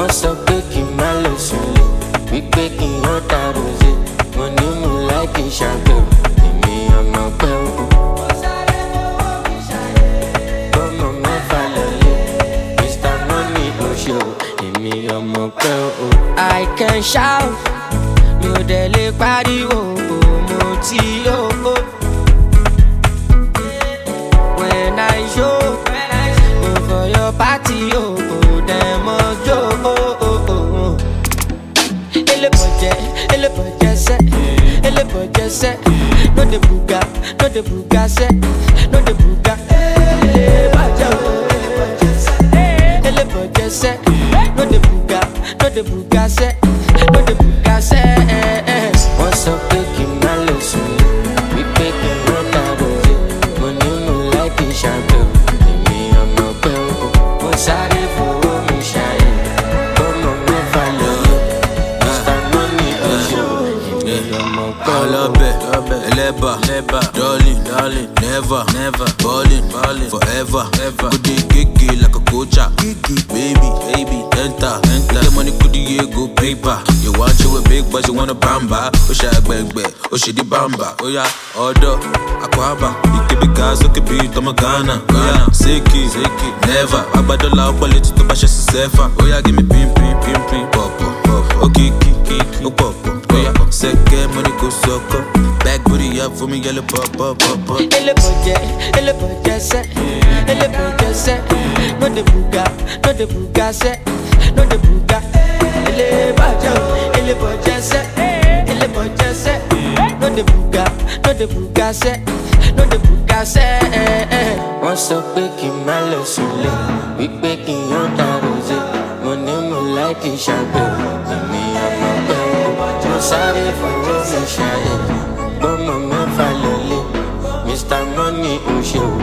wọ́n sọ pé kí n má lọ sùnlé, wípé kí n yán tàròzé, mo ní mo láìkí ṣàgbẹ̀wò, èmi ọmọ pẹ́ o. Bọ́mọ mẹ́fà lọlé, Mr. Money ló ṣe o, èmi ọmọ pẹ́ o. I can shout, mi ò dẹ̀ lè pariwo, mo ti yó o. When I show, go for your party, dem must go. Ele budget set, no de buga set, no de buga. Ele budget set, no de buga set, no de buga set. Wọ́n sọ pé kí n má lọ sùnlé, wípé kí n yán tàròzé, mo ní mo láìkí ṣàgbẹ̀wò, èmi ọmọ pẹ́ o. Mo sáré fowó mi ṣàyẹ̀, bọ́mọ mẹ́fà lọ́lé, Mr. Money ọ̀ṣọ́, èmi ọmọ pẹ́ o. Ọlọ́bẹ̀, ẹlẹ́bà, darling, never, ballin', forever. Kudi gigi like a coacha, baby, enter. Get money kudi ye go paper. You want you a big but you wanna bamba. Osha gbegbe, oshidi bamba. Oya, order, akwaba. You keep it gas, you keep it on Ghana. Seki, never. Agbadola opaliti to bashe sefa. Oya, give me pim, popo. Okiki, pop. Oya, seke money go soko. Back booty up for me, yellow pop. Ele budget set, no de buga set, no de buga. Ele budget set, no de buga set, no de buga set. Wọ́n sọ pé kí n má lọ sùnlé, wípé kí n yán tàròzé, mo ní mo láìkí ṣàgbẹ̀wò, èmi ọmọ pẹ́ o. Mo sáré fowó mi ṣàyẹ̀, bọ́mọ mẹ́fà lọlé, Mr. Money ò ṣe o.